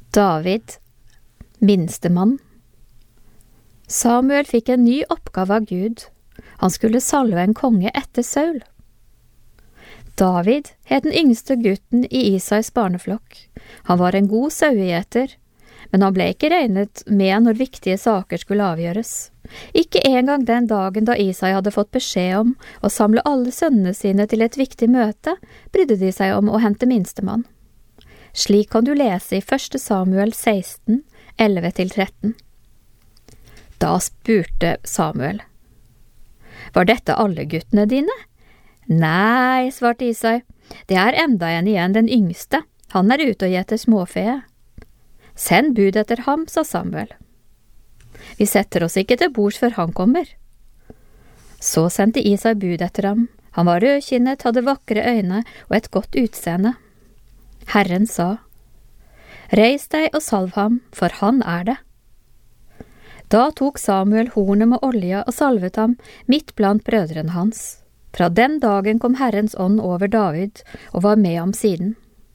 David, minstemann. Samuel fikk en ny oppgave av Gud. Han skulle salve en konge etter Saul. David het den yngste gutten i Isais barneflokk. Han var en god sauegjeter, men han ble ikke regnet med når viktige saker skulle avgjøres. Ikke engang den dagen da Isai hadde fått beskjed om å samle alle sønnene sine til et viktig møte, brydde de seg om å hente minstemann. Slik kan du lese i 1. Samuel 16, 11-13. Da spurte Samuel: «Var dette alle guttene dine?» «Nei», svarte Isai, «det er enda en igjen, den yngste. Han er ute og gjeter småfe.» «Send bud etter ham», sa Samuel. «Vi setter oss ikke til bords før han kommer.» Så sendte Isai bud etter ham. Han var rødkinnet, hadde vakre øyne og et godt utseende. Herren sa: «Reis deg og salv ham, for han er det.» Da tok Samuel hornet med olje og salvet ham midt blant brødrene hans. Fra den dagen kom Herrens ånd over David og var med ham siden.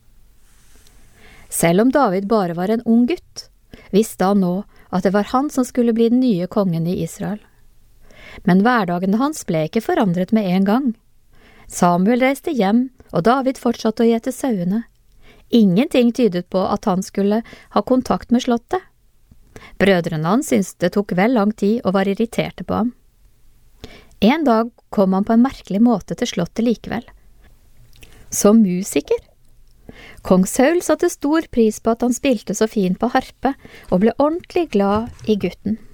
Selv om David bare var en ung gutt, visste han nå at det var han som skulle bli den nye kongen i Israel. Men hverdagene hans ble ikke forandret med en gang. Samuel reiste hjem, og David fortsatte å gjete sauene. Ingenting tydet på at han skulle ha kontakt med slottet. Brødrene hans syntes det tok vel lang tid og var irriterte på ham. En dag kom han på en merkelig måte til slottet likevel. Som musiker. Kong Saul satte stor pris på at han spilte så fint på harpe, og ble ordentlig glad i gutten.